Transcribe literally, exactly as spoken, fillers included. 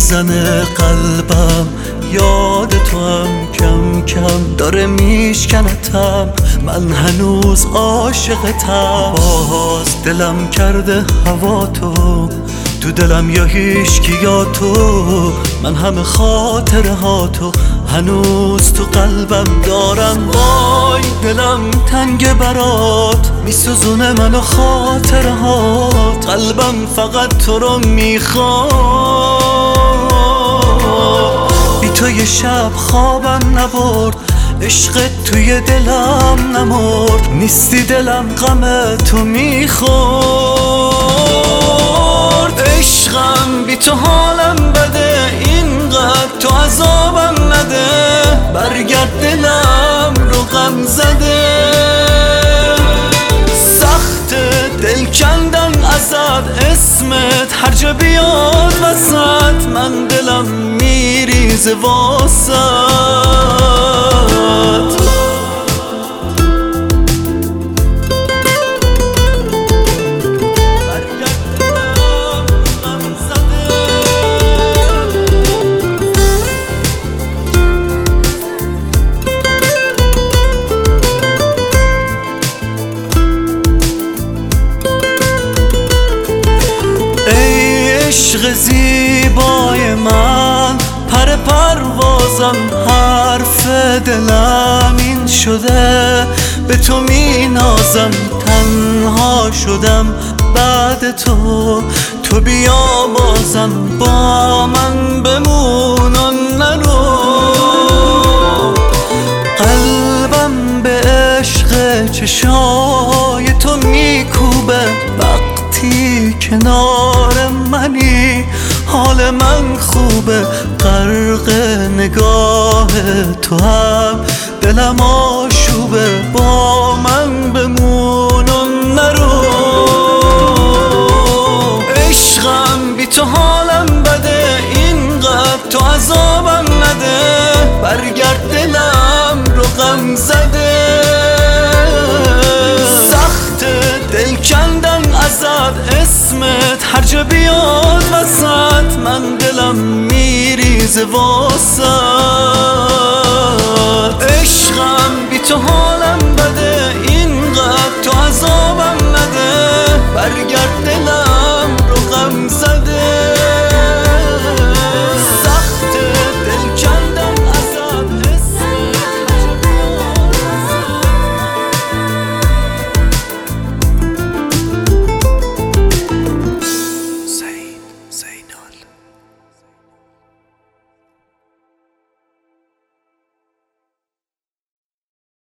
میزنه قلبم، یاد تو هم کم کم داره میشکنتم. من هنوز عاشقتم، باز دلم کرده هوا تو، تو دلم یا هیچکی یا تو. من همه خاطره ها تو هنوز تو قلبم دارم. وای دلم تنگ برات، میسوزونه منو خاطره ها. قلبم فقط تو رو میخواد. بی تو یه شب خوابم نبرد، عشقت توی دلم نمرد. نیستی دلم غم تو میخورد. عشقم بی تو حالم بده، اینقدر تو عذابم نده. برگرد دلم رو غم زده، سخت دل کندن ازت، اسمت هر جا بیاد وسط. من دلم میریزه واسط. عشق زیبای من، پر پروازم، حرف دلم این شده. به تو می نازم، تنها شدم بعد تو. تو بیا بازم با من بمون و نرو. قلبم به عشق چشای تو میکوبه، وقتی کنار منی حال من خوبه. غرق نگاه تو هم دلم آشوبه. با من بمون و نرو. عشقم بی تو حالم بده، اینقدر تو عذابم نده. برگرد دلم رو غم زده، سخت دل کندن ازت، اسمت هر جا بیاد وسط. من دلم میریزه واسط. عشقم بی تو حالم